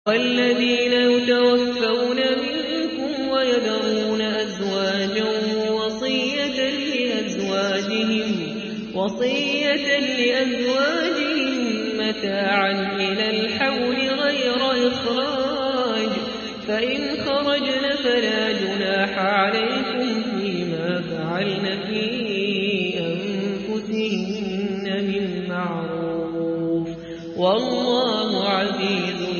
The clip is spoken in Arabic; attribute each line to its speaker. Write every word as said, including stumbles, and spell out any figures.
Speaker 1: والذين يتوفون منكم ويذرون أزواجا وصية لأزواجهم, وصية لأزواجهم متاعا إلى الحول غير إخراج, فإن خرجن فلا جناح عليكم فيما فعلن في أنفسهن من معروف, والله عزيز